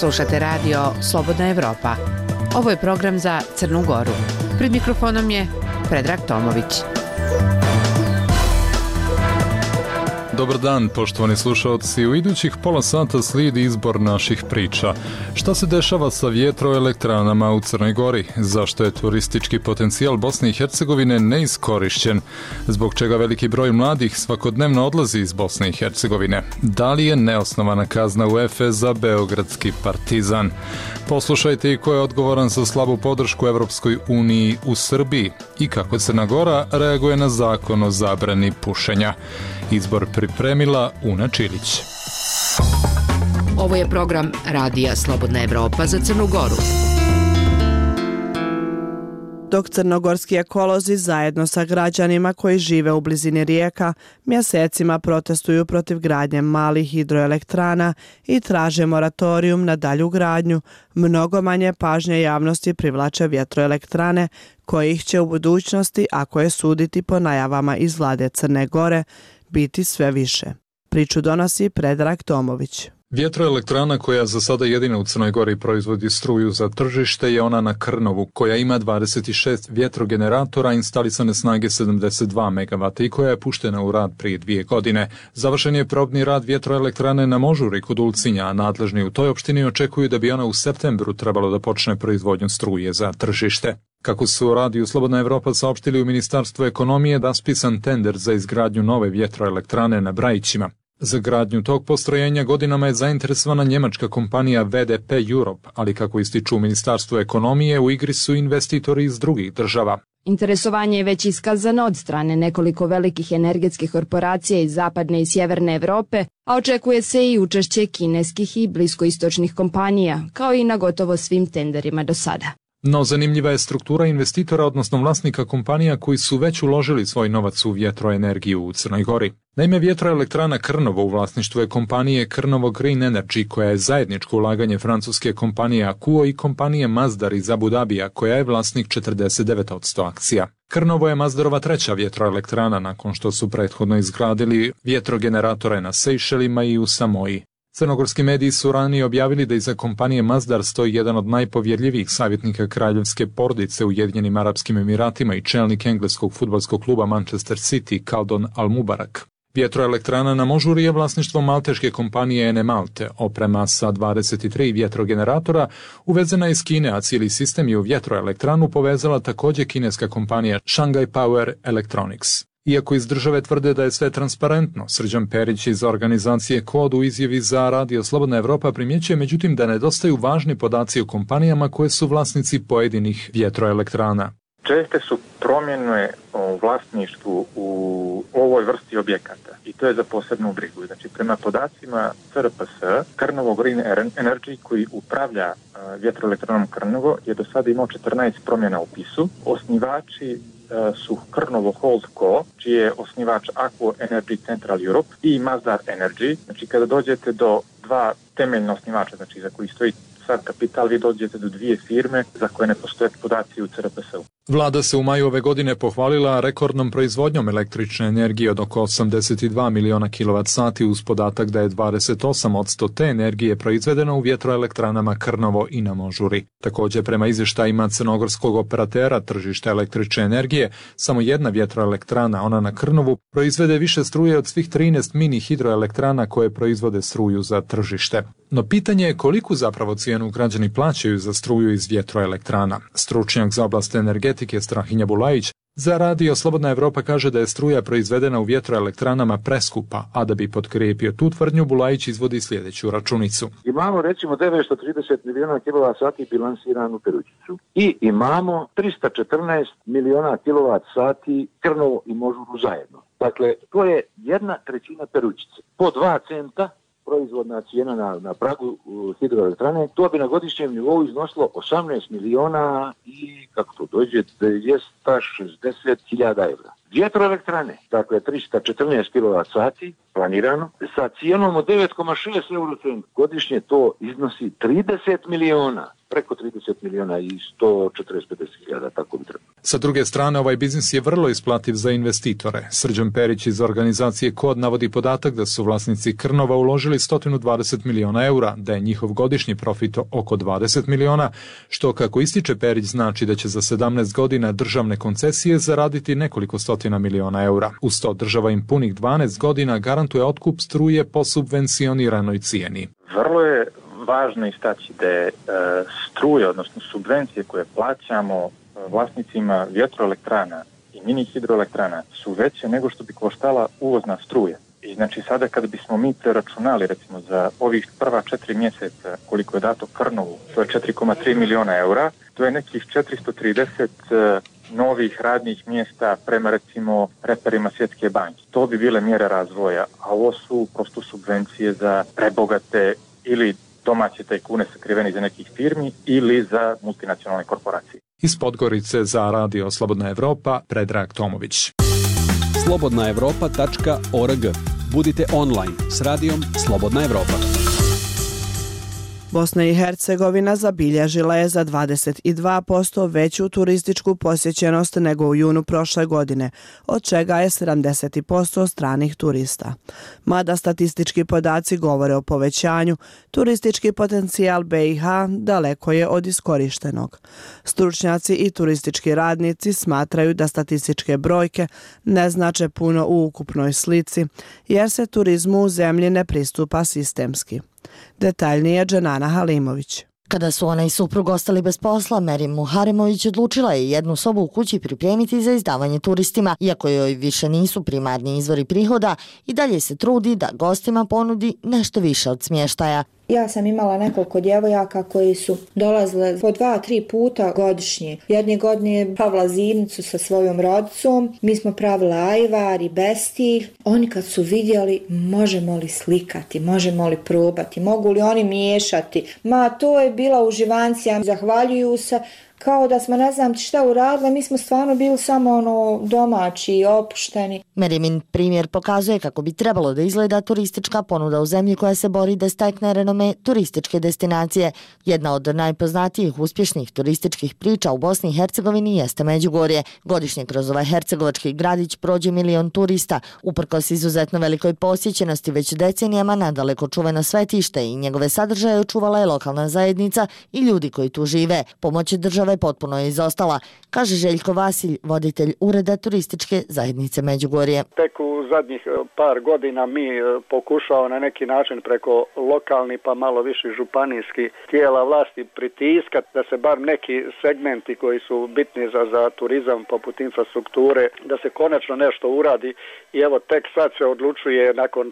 Slušate radio Slobodna Evropa. Ovo je program za Crnu Goru. Pred mikrofonom je Predrag Tomović. Dobar dan, poštovani slušalci. U idućih pola sata slijedi izbor naših priča. Šta se dešava sa vjetroelektranama u Crnoj Gori? Zašto je turistički potencijal Bosne i Hercegovine neiskorišćen? Zbog čega veliki broj mladih svakodnevno odlazi iz Bosne i Hercegovine? Da li je neosnovana kazna UEFA za beogradski Partizan? Poslušajte i ko je odgovoran za slabu podršku Evropskoj uniji u Srbiji i kako Crna Gora reaguje na zakon o zabrani pušenja. Izbor pripremila Una Čilić. Ovo je program Radija Slobodna Evropa za Crnu Goru. Dok crnogorski ekolozi zajedno sa građanima koji žive u blizini rijeka mjesecima protestuju protiv gradnje malih hidroelektrana i traže moratorijum na dalju gradnju, mnogo manje pažnje javnosti privlače vjetroelektrane kojih će u budućnosti, ako je suditi po najavama iz vlade Crne Gore, biti sve više. Priču donosi Predrag Tomović. Vjetroelektrana koja za sada jedina u Crnoj Gori proizvodi struju za tržište je ona na Krnovu, koja ima 26 vjetrogeneratora instalisane snage 72 MW i koja je puštena u rad prije 2 godine. Završen je probni rad vjetroelektrane na Možuri kod Ulcinja, a nadležni u toj opštini očekuju da bi ona u septembru trebalo da počne proizvodnju struje za tržište. Kako su u radiju Slobodna Evropa saopštili u Ministarstvu ekonomije, raspisan tender za izgradnju nove vjetroelektrane na Brajićima. Za gradnju tog postrojenja godinama je zainteresovana njemačka kompanija VDP Europe, ali kako ističu u Ministarstvu ekonomije, u igri su investitori iz drugih država. Interesovanje je već iskazano od strane nekoliko velikih energetskih korporacija iz zapadne i sjeverne Evrope, a očekuje se i učešće kineskih i bliskoistočnih kompanija, kao i na gotovo svim tenderima do sada. No zanimljiva je struktura investitora, odnosno vlasnika kompanija koji su već uložili svoj novac u vjetroenergiju u Crnoj Gori. Naime, vjetroelektrana Krnovo u vlasništvu je kompanije Krnovo Green Energy, koja je zajedničko ulaganje francuske kompanije Akuo i kompanije Masdar iz Abu Dabija, koja je vlasnik 49% akcija. Krnovo je Masdarova treća vjetroelektrana nakon što su prethodno izgradili vjetrogeneratore na Sejšelima i u Samoji. Crnogorski mediji su ranije objavili da iza kompanije Masdar stoji jedan od najpovjerljivijih savjetnika kraljevske porodice u Ujedinjenim Arapskim Emiratima i čelnik engleskog fudbalskog kluba Manchester City, Kaldon Al-Mubarak. Vjetroelektrana na Možuri je vlasništvo malteške kompanije Ene Malte. Oprema sa 23 vjetrogeneratora uvezena iz Kine, a cijeli sistem je u vjetroelektranu povezala također kineska kompanija Shanghai Power Electronics. Iako iz države tvrde da je sve transparentno, Srđan Perić iz organizacije Kod u izjavi za Radio Slobodna Evropa primjećuje međutim da nedostaju važni podaci o kompanijama koje su vlasnici pojedinih vjetroelektrana. Česte su promjene u vlasništvu u ovoj vrsti objekata i to je za posebnu brigu. Znači, prema podacima CRPS, Krnovo Green Energy koji upravlja vjetroelektranom Krnovo je do sada imao 14 promjena u upisu. Osnivači su Krnovo Holdco, čiji je osnivač Aquo Energy Central Europe i Masdar Energy. Znači, kada dođete do dva temeljna osnivača, znači za koji stoji sad kapital, vi dođete do dvije firme za koje ne postoje podaci u CRPS-u. Vlada se u maju ove godine pohvalila rekordnom proizvodnjom električne energije od oko 82 miliona kWh uz podatak da je 28% te energije proizvedeno u vjetroelektranama Krnovo i na Možuri. Također, prema izvještajima crnogorskog operatera tržišta električne energije, samo jedna vjetroelektrana, ona na Krnovu, proizvede više struje od svih 13 mini hidroelektrana koje proizvode struju za tržište. No pitanje je koliku zapravo cijenu građani plaćaju za struju iz vjetroelektrana. Stručnjak za oblast energetike Strahinja Bulajić za Radio Slobodna Evropa kaže da je struja proizvedena u vjetroelektranama preskupa, a da bi potkrijepio tu tvrdnju, Bulajić izvodi sljedeću računicu. Imamo recimo 930 miliona kWh bilansiranu Perućicu i imamo 314 miliona kWh Krnovo i Možuru zajedno. Dakle, to je 1/3 Perućice. Po 2 centa proizvodna cijena na pragu hidroelektrane, to bi na godišnjem nivou iznosilo 18 miliona i, kako to dođe, 260.000 evra. vjetroelektrane, dakle 314 kWh planirano, sa cijenom od 9,6 eurocent godišnje to iznosi 30 miliona, preko 30 miliona i 140-50.000, tako bi trebalo. Sa druge strane, ovaj biznis je vrlo isplativ za investitore. Srđan Perić iz organizacije KOD navodi podatak da su vlasnici Krnova uložili 120 miliona eura, da je njihov godišnji profit oko 20 miliona, što, kako ističe Perić, znači da će za 17 godina državne koncesije zaraditi nekoliko stotina miliona eura. Uz to država im punih 12 godina garantuje otkup struje po subvencioniranoj cijeni. Vrlo je važno istaći da je struje, odnosno subvencije koje plaćamo vlasnicima vjetroelektrana i mini hidroelektrana su veće nego što bi koštala uvozna struja. I znači sada kada bismo mi preračunali recimo za ovih prva 4 mjeseca koliko je dato Krnovu, to je 4,3 miliona eura, to je nekih 430 novih radnih mjesta prema recimo reperima Svjetske banke. To bi bile mjere razvoja, a ovo su prosto subvencije za prebogate ili domaće tajkune sakriveni za nekih firmi ili za multinacionalne korporacije. Iz Podgorice za Radio Slobodna Evropa, Predrag Tomović. slobodnaevropa.org. Budite online s radijom Slobodna Evropa. Bosna i Hercegovina zabilježila je za 22% veću turističku posjećenost nego u junu prošle godine, od čega je 70% stranih turista. Mada statistički podaci govore o povećanju, turistički potencijal BiH daleko je od iskorištenog. Stručnjaci i turistički radnici smatraju da statističke brojke ne znače puno u ukupnoj slici, jer se turizmu u zemlji ne pristupa sistemski. Detaljnije Dženana Halimović. Kada su ona i suprug ostali bez posla, Merim Muharemović odlučila je jednu sobu u kući pripremiti za izdavanje turistima. Iako joj više nisu primarni izvori prihoda, i dalje se trudi da gostima ponudi nešto više od smještaja. Ja sam imala nekoliko djevojaka koji su dolazile po 2-3 puta godišnje. Jedne godine je pravila zimnicu sa svojom rodicom, mi smo pravila ajvar i bestilj. Oni kad su vidjeli možemo li slikati, možemo li probati, mogu li oni miješati. To je bila uživancija, zahvaljuju se. Kao da smo ne znam šta uradili, mi smo stvarno bili samo domaći i opušteni. Merimin primjer pokazuje kako bi trebalo da izgleda turistička ponuda u zemlji koja se bori da stekne renome turističke destinacije. Jedna od najpoznatijih uspješnih turističkih priča u Bosni i Hercegovini jeste Međugorje. Godišnje kroz ovaj hercegovački gradić prođe 1 milion turista. Uprkos izuzetno velikoj posjećenosti već decenijama nadaleko čuveno svetište i njegove sadržaje očuvala je lokalna zajednica i ljudi koji tu žive. Pomoć države potpuno je izostala, kaže Željko Vasilj, voditelj ureda turističke zajednice Međugorje. Tek u zadnjih par godina mi pokušao na neki način preko lokalnih pa malo više županijskih tijela vlasti pritiskat da se bar neki segmenti koji su bitni za turizam poput infrastrukture, da se konačno nešto uradi i evo tek sad se odlučuje nakon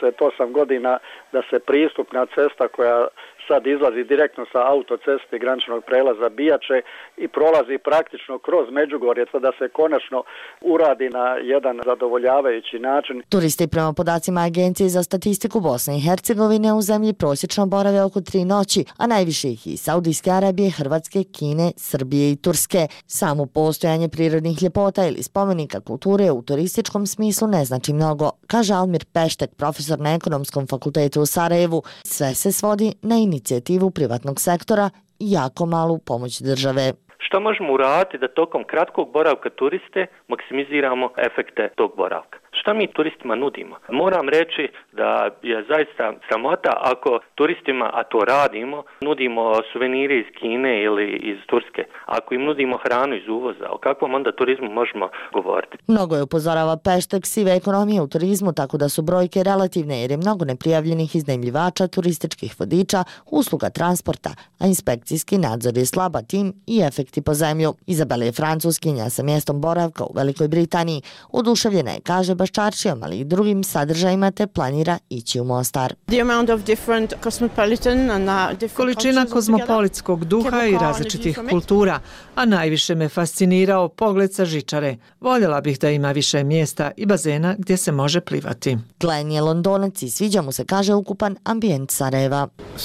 38 godina da se pristupna cesta koja sad izlazi direktno sa autoceste graničnog prelaza Bijače i prolazi praktično kroz Međugorje, da se konačno uradi na jedan zadovoljavajući način. Turisti prema podacima Agencije za statistiku Bosne i Hercegovine u zemlji prosječno borave oko 3 noći, a najviše ih iz Saudijske Arabije, Hrvatske, Kine, Srbije i Turske. Samo postojanje prirodnih ljepota ili spomenika kulture u turističkom smislu ne znači mnogo, kaže Almir Peštek, profesor na Ekonomskom fakultetu u Sarajevu. Sve se svodi na inicijativu privatnog sektora i jako malu pomoć države. Što možemo uraditi da tokom kratkog boravka turiste maksimiziramo efekte tog boravka? Šta mi turistima nudimo? Moram reći da je zaista sramota ako turistima, a to radimo, nudimo suvenire iz Kine ili iz Turske. Ako im nudimo hranu iz uvoza, o kakvom onda turizmu možemo govoriti? Mnogo je, upozorava Peštek, sive ekonomije u turizmu, tako da su brojke relativne jer je mnogo neprijavljenih iznajmljivača, turističkih vodiča, usluga transporta, a inspekcijski nadzor je slab, tim i efekti po zemlju. Izabela je Francuskinja sa mjestom boravka u Velikoj Britaniji. Oduševljena je, kaže, baš čaršijom, ali i drugim sadržajima, te planira ići u Mostar. Količina kozmopolitskog duha i različitih kultura, a najviše me fascinirao pogled sa žičare. Voljela bih da ima više mjesta i bazena gdje se može plivati. Glenn je Londonac i sviđa mu se, kaže, ukupan ambijent Sarajeva.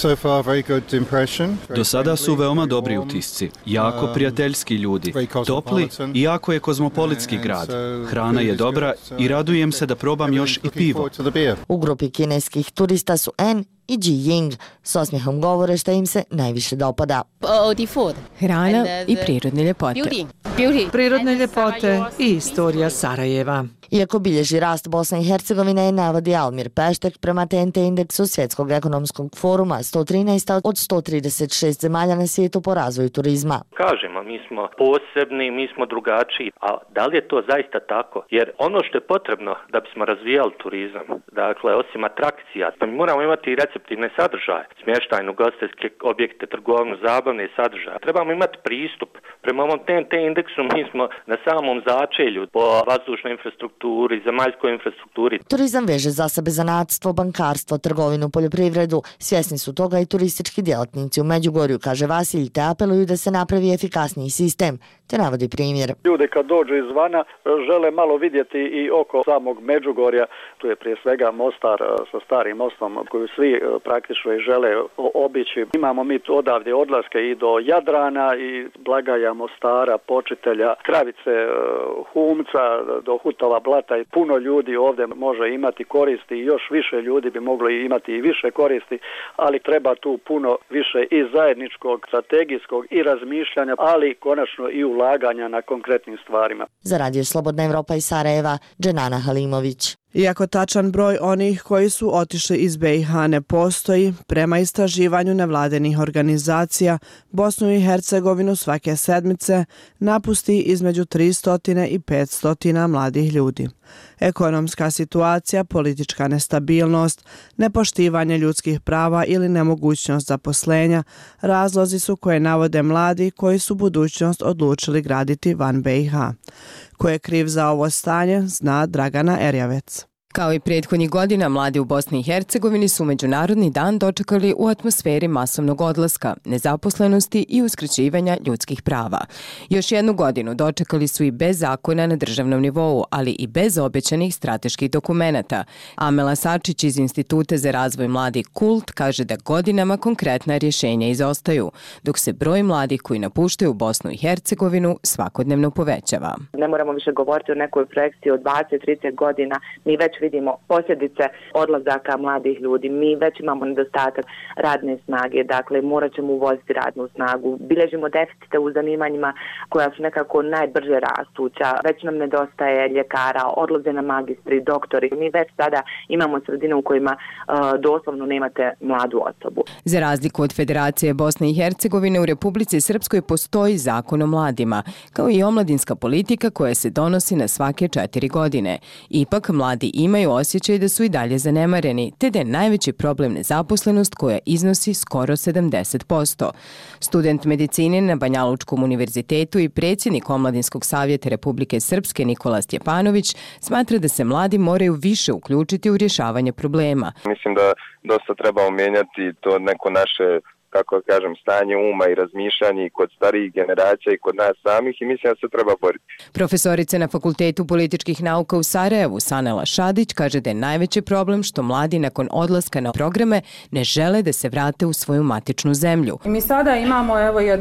Do sada su veoma dobri utisci, jako prijateljski ljudi, topli i jako je kozmopolitski grad. Hrana je dobra i radujem se da probam još i pivo. U grupi kineskih turista su En i Ji Ying. S osmijehom govore što im se najviše dopada. Hrana i prirodne ljepote. Prirodne ljepote i istorija Sarajeva. Iako bilježi rast Bosne i Hercegovine, navodi Almir Peštek, prema TNT indeksu Svjetskog ekonomskog foruma 113 od 136 zemalja na svijetu po razvoju turizma. Kažemo, mi smo posebni, mi smo drugačiji, a da li je to zaista tako? Jer ono što je potrebno da bismo razvijali turizam, dakle, osim atrakcija, mi moramo imati i receptivne sadržaje, smještajne ugostiteljske objekte, trgovinu, zabavne sadržaje. Trebamo imati pristup. Prema ovom TNT indeksu mi smo na samom začelju po vazdušnoj infrastrukturi, zemaljskoj infrastrukturi. Turizam veže za sebe zanatstvo, bankarstvo, trgovinu, poljoprivredu. Svjesni su toga i turistički djelatnici u Međugorju, kaže Vasilj, te apeluju da se napravi efikasniji sistem, te navodi primjer. Ljudi kad dođu izvana žele malo vidjeti i oko samog Međugorja, tu je prije svega Mostar sa starim mostom koju svi praktično i žele obići. Imamo mi odavdje odlaske i do Jadrana i Blagaja, Mostara, Počitelja, Kravice, Humca, do Hutova Blata i puno ljudi ovdje može imati koristi i još više ljudi bi moglo imati i više koristi, ali treba tu puno više i zajedničkog, strategijskog i razmišljanja, ali konačno i ulaganja na konkretnim stvarima. Za Radio Slobodna Evropa iz Sarajeva, Dženana Halimović. Iako tačan broj onih koji su otišli iz BiH ne postoji, prema istraživanju nevladenih organizacija, Bosnu i Hercegovinu svake sedmice napusti između 300 i 500 mladih ljudi. Ekonomska situacija, politička nestabilnost, nepoštivanje ljudskih prava ili nemogućnost zaposlenja razlozi su koje navode mladi koji su budućnost odlučili graditi van BiH. Ko je kriv za ovo stanje, zna Dragana Erjavec. Kao i prethodnih godina, mladi u Bosni i Hercegovini su Međunarodni dan dočekali u atmosferi masovnog odlaska, nezaposlenosti i uskraćivanja ljudskih prava. Još jednu godinu dočekali su i bez zakona na državnom nivou, ali i bez obećanih strateških dokumenata. Amela Sačić iz Instituta za razvoj mladih Kult kaže da godinama konkretna rješenja izostaju, dok se broj mladih koji napuštaju Bosnu i Hercegovinu svakodnevno povećava. Ne moramo više govoriti o nekoj projekciji od 20-30 godina, mi već vidimo posljedice odlazaka mladih ljudi. Mi već imamo nedostatak radne snage, dakle morat ćemo uvoziti radnu snagu. Bilježimo deficite u zanimanjima koja su nekako najbrže rastuća. Već nam nedostaje ljekara, odlaze na magistri, doktori. Mi već sada imamo sredine u kojima doslovno nemate mladu osobu. Za razliku od Federacije Bosne i Hercegovine, u Republici Srpskoj postoji zakon o mladima, kao i omladinska politika koja se donosi na svake 4 godine. Ipak mladi imaju osjećaj da su i dalje zanemareni, te da je najveći problem nezaposlenost koja iznosi skoro 70%. Student medicine na Banjalučkom univerzitetu i predsjednik Omladinskog savjeta Republike Srpske Nikola Stjepanović smatra da se mladi moraju više uključiti u rješavanje problema. Mislim da dosta trebamo mijenjati to neko naše, kako kažem, stanje uma i razmišljanje kod starijih generacija i kod nas samih i mislim da se treba boriti. Profesorica na Fakultetu političkih nauka u Sarajevu, Sanela Šadić, kaže da je najveći problem što mladi nakon odlaska na programe ne žele da se vrate u svoju matičnu zemlju. Mi sada imamo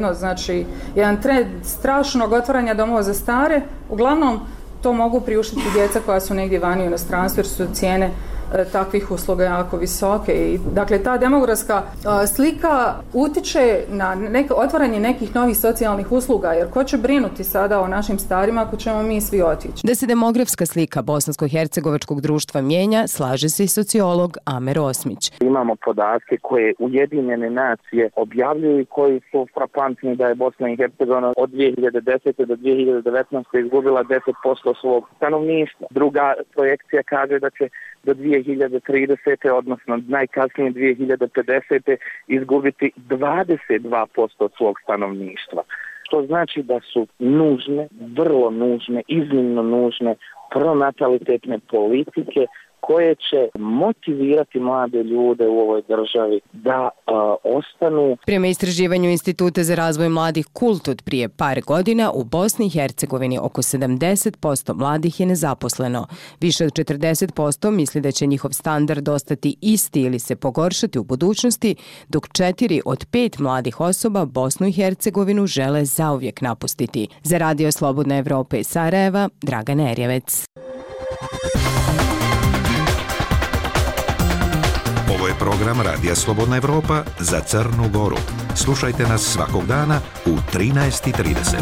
jedan trend strašnog otvaranja domova za stare. Uglavnom to mogu priuštiti djeca koja su negdje vani u inostranstvu jer su cijene takvih usluga jako visoke. I, dakle, ta demografska slika utiče na otvaranje nekih novih socijalnih usluga, jer ko će brinuti sada o našim starima ako ćemo mi svi otići? Da se demografska slika bosansko-hercegovačkog društva mijenja, slaže se i sociolog Amer Osmić. Imamo podatke koje Ujedinjene nacije objavljuju i koji su frapantni da je Bosna i Hercegovina od 2010. do 2019. izgubila 10% svog stanovništva. Druga projekcija kaže da će do 2030. odnosno najkasnije 2050. izgubiti 22% svog stanovništva. što znači da su nužne, vrlo nužne, iznimno nužne pronatalitetne politike koje će motivirati mlade ljude u ovoj državi da ostanu. Prema istraživanju Instituta za razvoj mladih Kult od prije par godina, u Bosni i Hercegovini oko 70% mladih je nezaposleno. Više od 40% misli da će njihov standard ostati isti ili se pogoršati u budućnosti, dok 4 od 5 mladih osoba Bosnu i Hercegovinu žele zauvijek napustiti. Za Radio Slobodna Evropa iz Sarajeva, Dragana Erjevec. Ovo je program Radija Slobodna Evropa za Crnu Goru. Slušajte nas svakog dana u 13:30.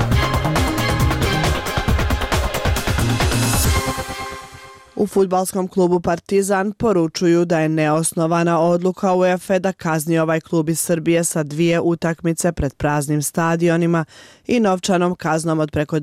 U fudbalskom klubu Partizan poručuju da je neosnovana odluka UEFA da kazni ovaj klub iz Srbije sa 2 utakmice pred praznim stadionima i novčanom kaznom od preko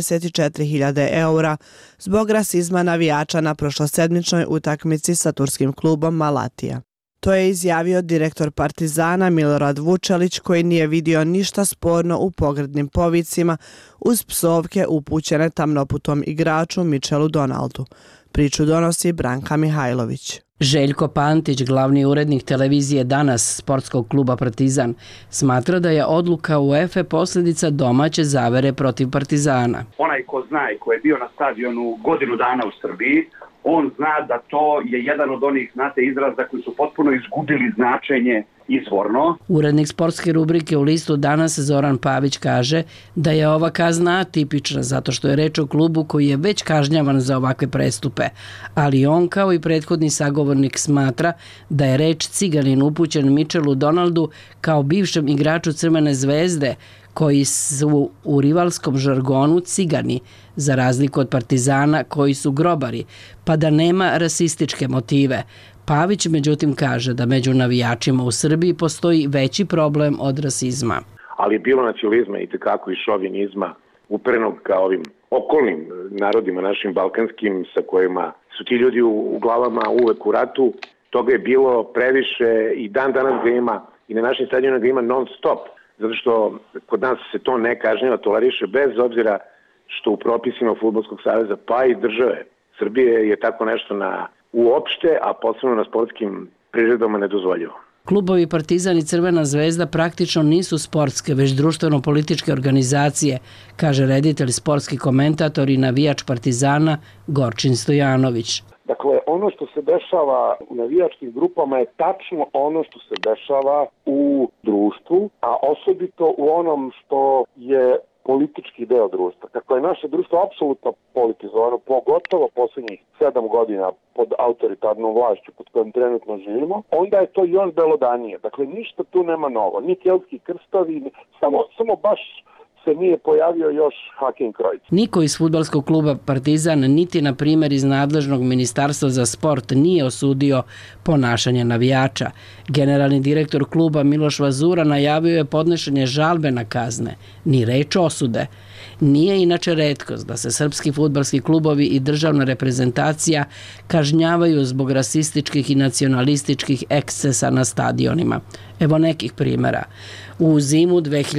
24.000 eura zbog rasizma navijača na prošlosedmičnoj utakmici sa turskim klubom Malatija. To je izjavio direktor Partizana Milorad Vučelić, koji nije vidio ništa sporno u pogrdnim povicima uz psovke upućene tamnoputom igraču Michelu Donaldu. Priču donosi Branka Mihajlović. Željko Pantić, glavni urednik televizije Danas sportskog kluba Partizan, smatra da je odluka UEFA posljedica domaće zavere protiv Partizana. Onaj ko zna i ko je bio na stadionu godinu dana u Srbiji, on zna da to je jedan od onih, izraza koji su potpuno izgubili značenje izvorno. Urednik sportske rubrike u listu Danas Zoran Pavić kaže da je ova kazna atipična zato što je reč o klubu koji je već kažnjavan za ovakve prestupe, ali on kao i prethodni sagovornik smatra da je reč ciganin upućen Michelu Donaldu kao bivšem igraču Crvene zvezde, koji su u rivalskom žargonu cigani, za razliku od Partizana koji su grobari, pa da nema rasističke motive. Pavić međutim kaže da među navijačima u Srbiji postoji veći problem od rasizma. Ali je bilo nacionalizma i tekako i šovinizma uprenog ka ovim okolnim narodima našim balkanskim sa kojima su ti ljudi u glavama uvek u ratu. Toga je bilo previše i dan danas ga ima i na našim stadionima ga ima non stop. Zato što kod nas se to ne kažnjava, toleriše bez obzira što u propisima Fudbalskog saveza pa i države Srbije je tako nešto uopšte, a posebno na sportskim priredbama nedozvoljivo. Klubovi Partizan i Crvena zvezda praktično nisu sportske, već društveno-političke organizacije, kaže reditelj, sportski komentator i navijač Partizana Gorčin Stojanović. Dakle, ono što se dešava u navijačkim grupama je tačno ono što se dešava u društvu, a osobito u onom što je politički deo društva. Kako je naše društvo apsolutno politizovano, pogotovo posljednjih 7 godina pod autoritarnom vlašću pod kojom trenutno živimo, onda je to još belodanije. Dakle, ništa tu nema novo. Ni keltski krstovi, samo baš se nije pojavio još Hakim Krojc. Niko iz fudbalskog kluba Partizan, niti na primjer iz nadležnog ministarstva za sport, nije osudio ponašanje navijača. Generalni direktor kluba Miloš Vazura najavio je podnošenje žalbe na kazne, ni reč osude. Nije inače retkost da se srpski fudbalski klubovi i državna reprezentacija kažnjavaju zbog rasističkih i nacionalističkih ekscesa na stadionima. Evo nekih primjera. U zimu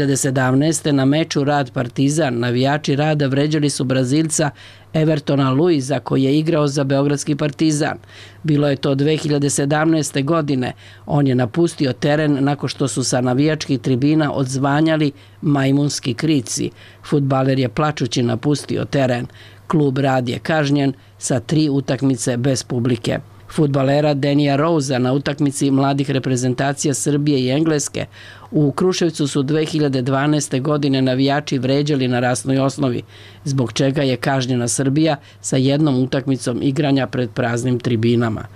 2017. na meču Rad Partizan navijači Rada vređali su Brazilca Evertona Luiza koji je igrao za Beogradski Partizan. Bilo je to 2017. godine. On je napustio teren nakon što su sa navijačkih tribina odzvanjali majmunski krici. Fudbaler je plačući napustio teren. Klub Rad je kažnjen sa 3 utakmice bez publike. Fudbalera Denija Rouza na utakmici mladih reprezentacija Srbije i Engleske u Kruševcu su 2012. godine navijači vređali na rasnoj osnovi, zbog čega je kažnjena Srbija sa 1 utakmicom igranja pred praznim tribinama.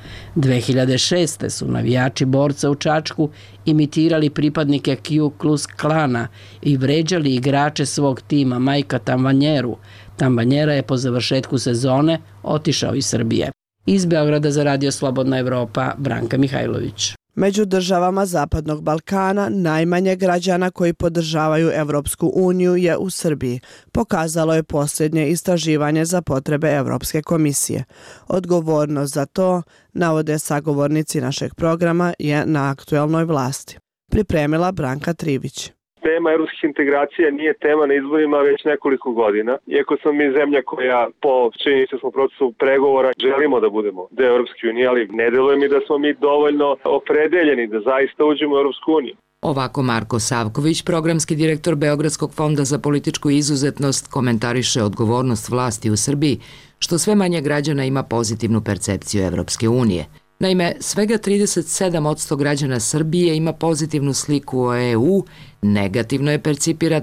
2006. su navijači Borca u Čačku imitirali pripadnike Ku Klux Klana i vređali igrače svog tima Majka Tambanjeru. Tambanjera je po završetku sezone otišao iz Srbije. Iz Beograda za Radio Slobodna Evropa, Branka Mihajlović. Među državama Zapadnog Balkana najmanje građana koji podržavaju Evropsku uniju je u Srbiji, pokazalo je posljednje istraživanje za potrebe Evropske komisije. Odgovornost za to, navode sagovornici našeg programa, je na aktuelnoj vlasti. Pripremila Branka Trivić. Tema evropskih integracija nije tema na izborima već nekoliko godina. Iako smo mi zemlja koja po činjenici smo procesu pregovora želimo da budemo deo Evropske unije, ali ne deluje mi da smo mi dovoljno opredeljeni da zaista uđemo u Evropsku uniju. Ovako Marko Savković, programski direktor Beogradskog fonda za političku izuzetnost, komentariše odgovornost vlasti u Srbiji, što sve manje građana ima pozitivnu percepciju Evropske unije. Naime, svega 37% građana Srbije ima pozitivnu sliku o EU, negativno je percipira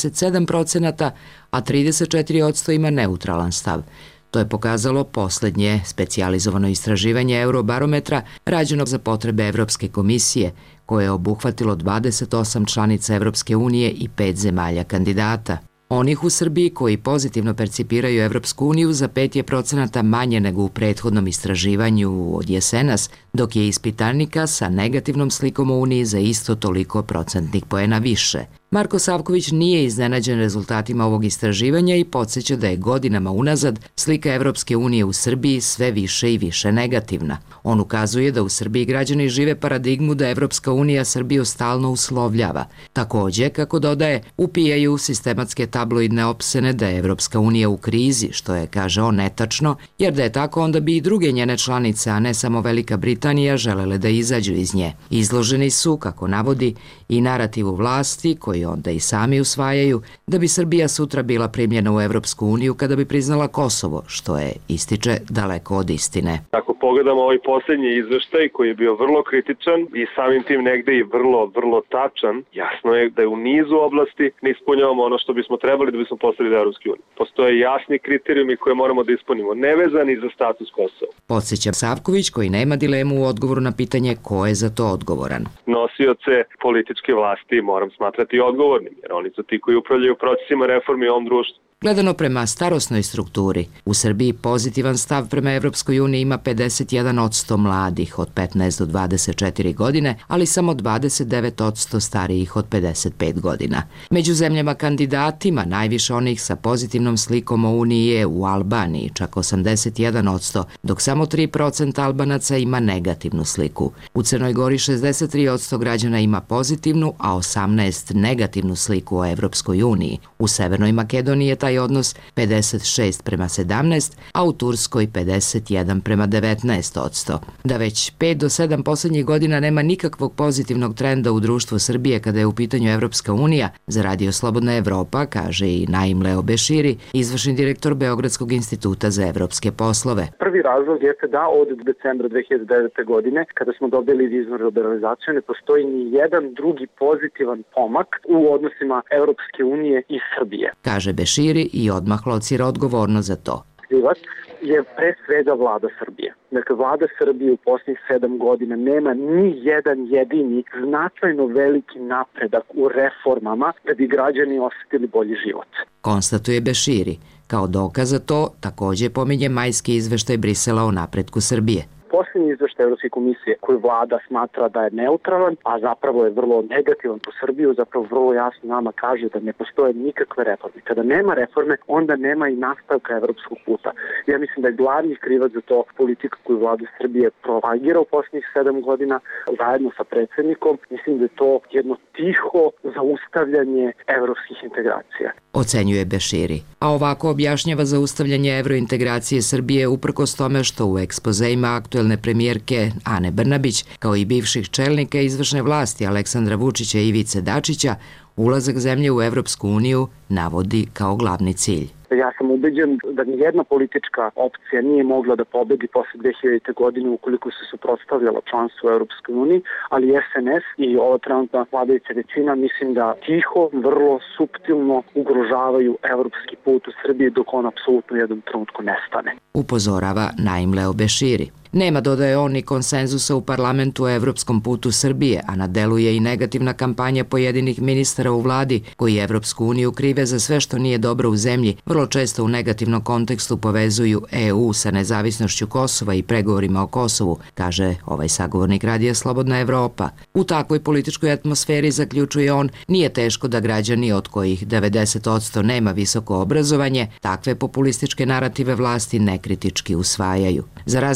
27%, a 34% ima neutralan stav. To je pokazalo poslednje specijalizovano istraživanje Eurobarometra rađeno za potrebe Evropske komisije, koje je obuhvatilo 28 članica Evropske unije i 5 zemalja kandidata. Onih u Srbiji koji pozitivno percipiraju Evropsku uniju za 5% manje nego u prethodnom istraživanju od jesenas, dok je ispitanika sa negativnom slikom o Uniji za isto toliko procentnih poena više. Marko Savković nije iznenađen rezultatima ovog istraživanja i podsjeća da je godinama unazad slika Evropske unije u Srbiji sve više i više negativna. On ukazuje da u Srbiji građani žive paradigmu da Evropska unija Srbiju stalno uslovljava. Takođe, kako dodaje, upijaju sistematske tabloidne opsene da je Evropska unija u krizi, što je, kaže on, netačno, jer da je tako onda bi i druge njene članice, a ne samo Velika Britanija, želele da izađu iz nje. Izloženi su, kako navodi, i narativu vlasti, koji onda i sami usvajaju, da bi Srbija sutra bila primljena u Evropsku uniju kada bi priznala Kosovo, što je, ističe, daleko od istine. Ako pogledamo ovaj posljednji izveštaj koji je bio vrlo kritičan i samim tim negde i vrlo tačan, jasno je da je u nizu oblasti ne ispunjavamo ono što bismo trebali da bismo postali da Evropske unije. Postoje jasni kriterijumi koje moramo da ispunimo, nevezani za status Kosova. Podsjeća Savković, koji nema dilemu u odgovoru na pitanje ko je za to odgovoran. Nosioce političke vlasti moram smatrati odgovornim, jer oni su ti koji upravljaju procesima reformi u ovom društvu. Gledano prema starosnoj strukturi, u Srbiji pozitivan stav prema Evropskoj uniji ima 51% mladih od 15 do 24 godine, ali samo 29% starijih od 55 godina. Među zemljama kandidatima najviše onih sa pozitivnom slikom o Uniji je u Albaniji, čak 81%, dok samo 3% Albanaca ima negativnu sliku. U Crnoj Gori 63% građana ima pozitivnu, a 18% negativnu sliku o Evropskoj uniji. U Severnoj Makedoniji je taj odnos 56:17, a u Turskoj 51:19%. Da već 5 do 7 posljednjih godina nema nikakvog pozitivnog trenda u društvu Srbije kada je u pitanju Evropska unija, za Radio Slobodna Evropa, kaže i Naim Leo Beširi, izvršni direktor Beogradskog instituta za evropske poslove. Prvi razlog jeste da od decembra 2009. godine, kada smo dobili viznu liberalizaciju, ne postoji ni jedan drugi pozitivan pomak u odnosima Evropske unije i Srbije, kaže Beširi i odmah locira odgovornost za to. Krivac je pre svega vlada Srbije. Dakle, vlada Srbije u posljednjih 7 godina nema ni jedan jedini značajno veliki napredak u reformama da bi građani osjetili bolji život, konstatuje Beširi. Kao dokaz za to takođe pominje majski izveštaj Brisela o napretku Srbije. Posljednji izveštaj Evropske komisije koju vlada smatra da je neutralan, a zapravo je vrlo negativan po Srbiju, zapravo vrlo jasno nama kaže da ne postoje nikakve reforme. Kada nema reforme, onda nema i nastavka evropskog puta. Ja mislim da je glavni krivac za to politika koju vlada Srbije propagira u posljednjih 7 godina zajedno sa predsjednikom. Mislim da je to jedno tiho zaustavljanje evropskih integracija, ocenjuje Beširi. A ovako objašnjava zaustavljanje evrointegracije Srbije uprkos tome što u ekspozeima aktuelne premijerke Ane Brnabić, kao i bivših čelnika izvršne vlasti Aleksandra Vučića i Ivice Dačića, ulazak zemlje u Evropsku uniju navodi kao glavni cilj. Ja sam ubeđen da nijedna politička opcija nije mogla da pobedi posle 2000. godine ukoliko se suprotstavljala članstvu u Europskoj uniji, ali SNS i ova trenutna vladajuća većina mislim da tiho, vrlo suptilno ugrožavaju evropski put u Srbiji dok on apsolutno u jednom trenutku nestane, upozorava Naim Leo Beširi. Nema, dodaje on, ni konsenzusa u parlamentu o evropskom putu Srbije, a na delu je i negativna kampanja pojedinih ministara u vladi koji Evropsku uniju krive za sve što nije dobro u zemlji, vrlo često u negativnom kontekstu povezuju EU sa nezavisnošću Kosova i pregovorima o Kosovu, kaže ovaj sagovornik Radija Slobodna Evropa. U takvoj političkoj atmosferi, zaključuje on, nije teško da građani, od kojih 90% nema visoko obrazovanje, takve populističke narative vlasti nekritički usvajaju. Za razliku od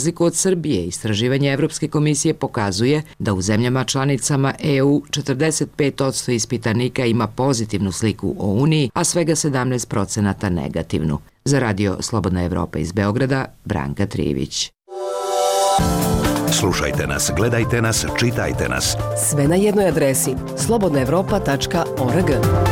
Srbije, istraživanje Evropske komisije pokazuje da u zemljama članicama EU 45% ispitanika ima pozitivnu sliku o Uniji, a svega 17% negativnu. Za Radio Slobodna Evropa iz Beograda, Branka Trivić. Slušajte nas, gledajte nas, čitajte nas. Sve na jednoj adresi slobodnaevropa.org.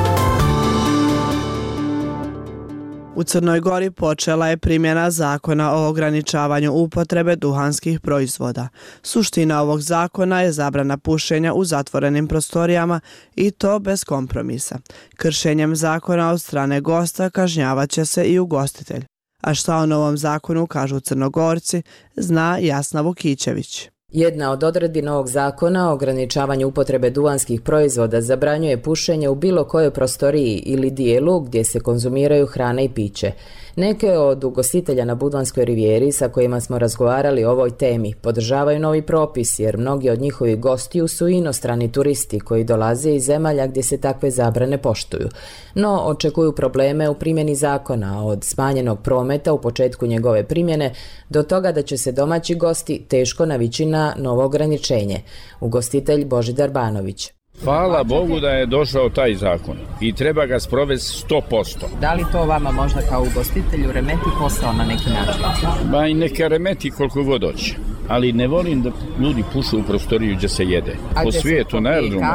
U Crnoj Gori počela je primjena zakona o ograničavanju upotrebe duhanskih proizvoda. Suština ovog zakona je zabrana pušenja u zatvorenim prostorijama i to bez kompromisa. Kršenjem zakona od strane gosta kažnjavaće se i ugostitelj. A šta o novom zakonu kažu Crnogorci, zna Jasna Vukićević. Jedna od odredbi novog zakona o ograničavanju upotrebe duvanskih proizvoda zabranjuje pušenje u bilo kojoj prostoriji ili dijelu gdje se konzumiraju hrana i piće. Neke od ugostitelja na Budvanskoj rivijeri sa kojima smo razgovarali o ovoj temi podržavaju novi propis jer mnogi od njihovih gostiju su inostrani turisti koji dolaze iz zemalja gdje se takve zabrane poštuju. No, očekuju probleme u primjeni zakona od smanjenog prometa u početku njegove primjene do toga da će se domaći gosti teško navići na novo ograničenje. Ugostitelj Božidar Banović. Hvala Bogu da je došao taj zakon i treba ga sprovesti 100%. Da li to vama možda kao ugostitelju remeti posao na neki način? Ba i neka remeti koliko god hoće. Ali ne volim da ljudi pušu u prostoriju gdje se jede. Po svijetu, na aerodromu.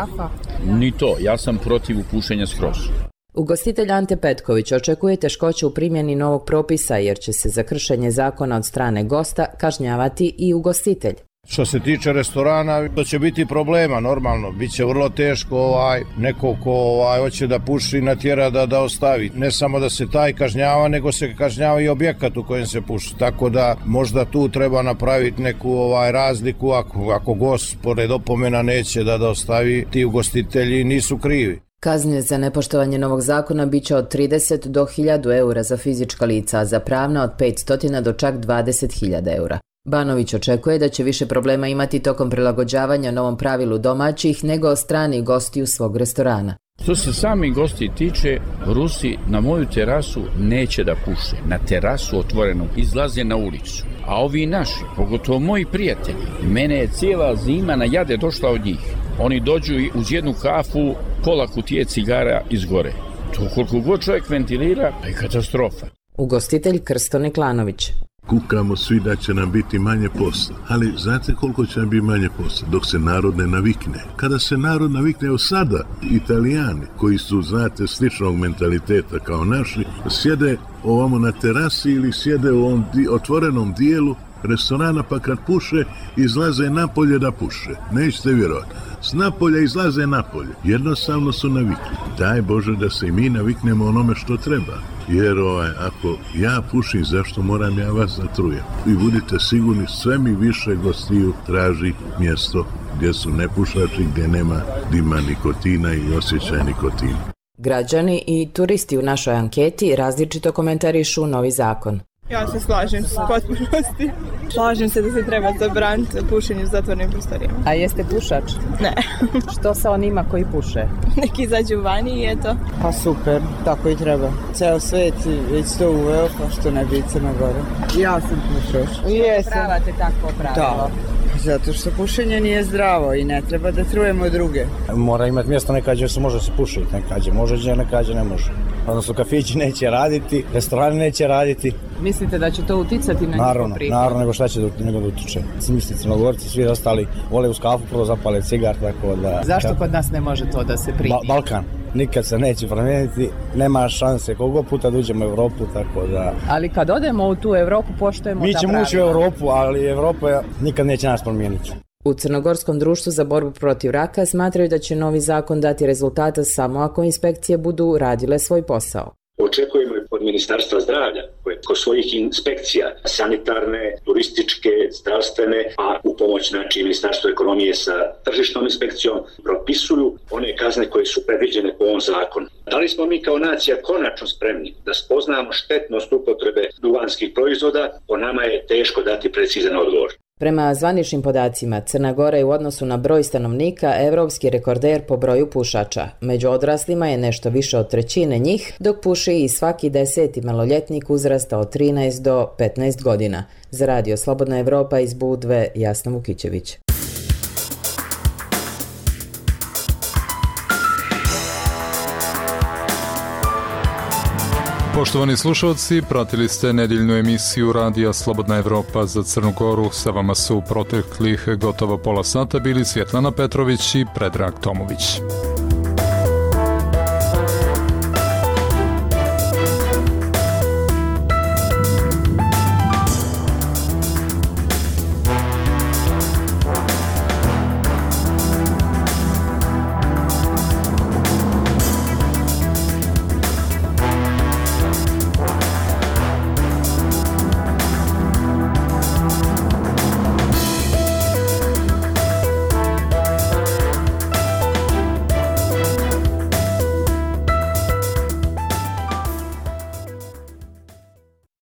Ni to, ja sam protiv pušenja skroz. Ugostitelj Ante Petković očekuje teškoće u primjeni novog propisa jer će se za kršenje zakona od strane gosta kažnjavati i ugostitelj. Što se tiče restorana, to će biti problema, normalno. Biće vrlo teško neko ko hoće da puši natjera da ostavi. Ne samo da se taj kažnjava, nego se kažnjava i objekat u kojem se puši. Tako da možda tu treba napraviti neku razliku. Ako gost pored opomena neće da ostavi, ti ugostitelji nisu krivi. Kazne za nepoštovanje novog zakona biće od 30 do 1000 eura za fizička lica, a za pravna od 500 do čak 20.000 eura. Banović očekuje da će više problema imati tokom prilagođavanja novom pravilu domaćih nego strani gosti u svog restorana. Što se sami gosti tiče, Rusi na moju terasu neće da puše. Na terasu otvorenom izlaze na ulicu. A ovi naši, pogotovo moji prijatelji, mene je cijela zima na jade došla od njih. Oni dođu i uz jednu kafu, pola kutije cigara izgore. To koliko god čovjek ventilira, pa je katastrofa. Ugostitelj Krsto Neklanović. Kukamo svi da će nam biti manje posla, ali znate koliko će nam biti manje posla? Dok se narod ne navikne. Kada se narod navikne, evo sada, Italijani, koji su, znate, sličnog mentaliteta kao naši, sjede ovamo na terasi ili sjede u ovom otvorenom dijelu restorana, pa kad puše, izlaze napolje da puše. Nećete vjerovati. S napolja izlaze napolje. Jednostavno su navikli. Daj Bože da se i mi naviknemo onome što treba. Jer ako ja pušim, zašto moram ja vas zatrujem? I budite sigurni, sve mi više gostiju traži mjesto gdje su nepušači, gdje nema dima nikotina i osjećaja nikotina. Građani i turisti u našoj anketi različito komentarišu novi zakon. Ja se slažem s potpunosti. Slažem se da se treba zabraniti pušenje u zatvorenim prostorijama. A jeste pušač? Ne. Što sa onima koji puše? Neki izađu vani i eto. Pa super, tako i treba. Ceo svet već to uveo, pa što ne bi Crna Gora. Ja sam pušač. Jesam. Pravate takvo pravilo? Da. Zato što pušenje nije zdravo i ne treba da trujemo druge. Mora imati mjesto nekađe se može se pušiti, nekađe može, nekađe ne može. Odnosno kafići neće raditi, restorani neće raditi. Mislite da će to uticati na njihov prihod? Naravno, nego šta će da utiče. Misli Crnogorci, svi ostali vole uz kafu, prvo zapale cigar, tako da... Zašto kod nas ne može to da se primi? Balkan. Nikad se neće promijeniti, nema šanse. Koliko puta dođemo u Evropu, tako da... Ali kad odemo u tu Evropu, poštujemo ta pravila. Mi ćemo ući u Evropu, ali Evropa nikad neće nas promijeniti. U Crnogorskom društvu za borbu protiv raka smatraju da će novi zakon dati rezultata samo ako inspekcije budu radile svoj posao. Očekujemo i od Ministarstva zdravlja, koje kod svojih inspekcija, sanitarne, turističke, zdravstvene, a u pomoć Ministarstvo ekonomije sa tržišnom inspekcijom, propisuju one kazne koje su predviđene po ovom zakonu. Da li smo mi kao nacija konačno spremni da spoznamo štetnost upotrebe duvanskih proizvoda, po nama je teško dati precizan odgovor. Prema zvaničnim podacima, Crna Gora je u odnosu na broj stanovnika evropski rekorder po broju pušača. Među odraslima je nešto više od trećine njih, dok puši i svaki 10. maloljetnik uzrasta od 13 do 15 godina. Za Radio Slobodna Evropa iz Budve, Jasna Vukićević. Poštovani slušalci, pratili ste nedeljnu emisiju Radija Slobodna Evropa za Crnu Goru. Sa vama su proteklih gotovo pola sata bili Svjetlana Petrović i Predrag Tomović.